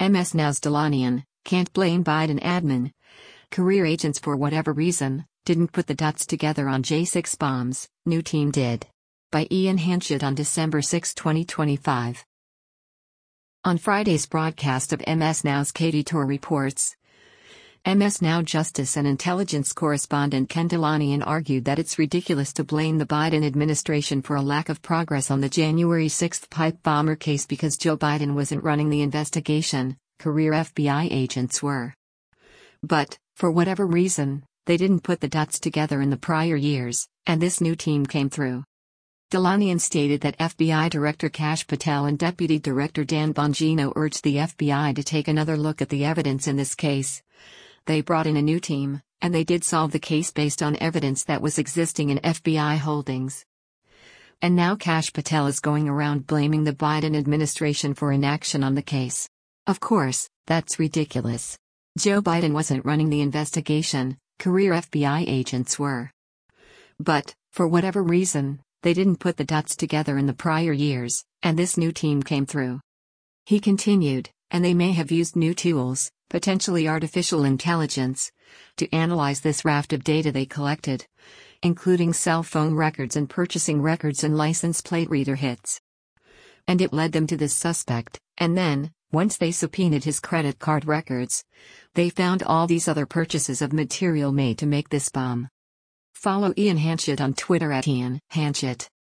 MS Now's Delanian, can't blame Biden admin. Career agents for whatever reason, didn't put the dots together on J6 bombs, new team did. By Ian Hanchett on December 6, 2025. On Friday's broadcast of MS Now's Katie Torr reports, MS Now Justice and Intelligence correspondent Ken Delanian argued that it's ridiculous to blame the Biden administration for a lack of progress on the January 6 pipe bomber case because Joe Biden wasn't running the investigation, career FBI agents were. But, for whatever reason, they didn't put the dots together in the prior years, and this new team came through. Delanian stated that FBI Director Kash Patel and Deputy Director Dan Bongino urged the FBI to take another look at the evidence in this case. They brought in a new team, and they did solve the case based on evidence that was existing in FBI holdings. And now Kash Patel is going around blaming the Biden administration for inaction on the case. Of course, that's ridiculous. Joe Biden wasn't running the investigation, career FBI agents were. But, for whatever reason, they didn't put the dots together in the prior years, and this new team came through. He continued, and they may have used new tools, potentially artificial intelligence, to analyze this raft of data they collected, including cell phone records and purchasing records and license plate reader hits. And it led them to this suspect, and then, once they subpoenaed his credit card records, they found all these other purchases of material made to make this bomb. Follow Ian Hanchett on Twitter @Ian Hanchett.